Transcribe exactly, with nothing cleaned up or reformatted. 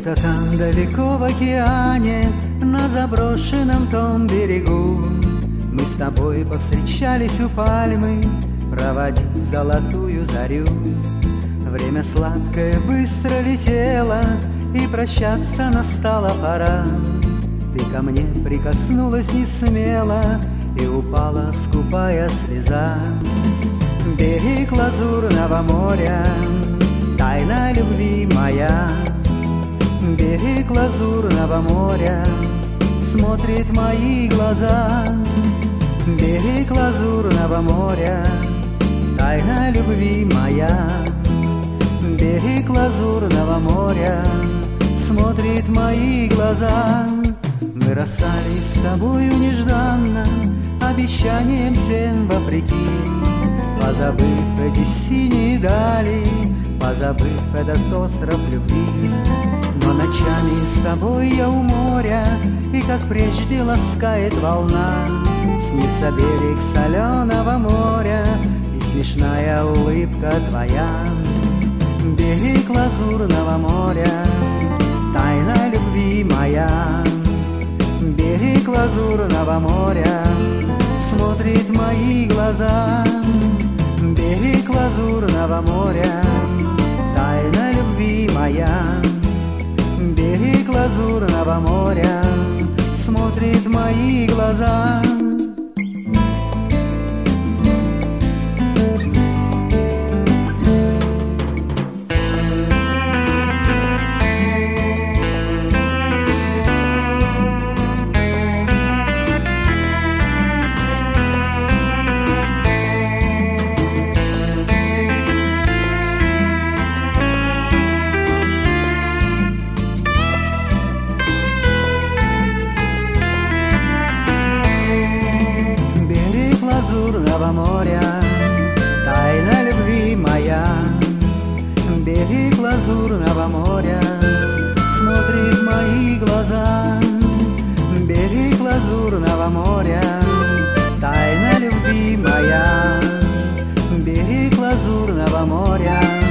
Где-то там далеко в океане, на заброшенном том берегу, мы с тобой повстречались у пальмы, проводить золотую зарю. Время сладкое быстро летело, и прощаться настала пора. Ты ко мне прикоснулась не смело, и упала скупая слеза. Берег лазурного моря, тайна любви моя. Берег лазурного моря, смотрит мои глаза. Берег лазурного моря, тайна любви моя. Берег лазурного моря, смотрит мои глаза. Мы расстались с тобою нежданно, обещанием всем вопреки, позабыв эти синие дали, позабыв этот остров любви. Но ночами с тобой я у моря, и как прежде ласкает волна. Снится берег соленого моря, и смешная улыбка твоя. Берег лазурного моря, тайна любви моя. Берег лазурного моря, смотрит мои глаза. Берег лазурного моря, тайна любви моя. Берег лазурного моря, смотрит мои глаза. Лазурного моря, тайна любви моя. Берег лазурного моря, смотрит мои глаза. Берег лазурного моря, тайна любви моя. Берег лазурного моря,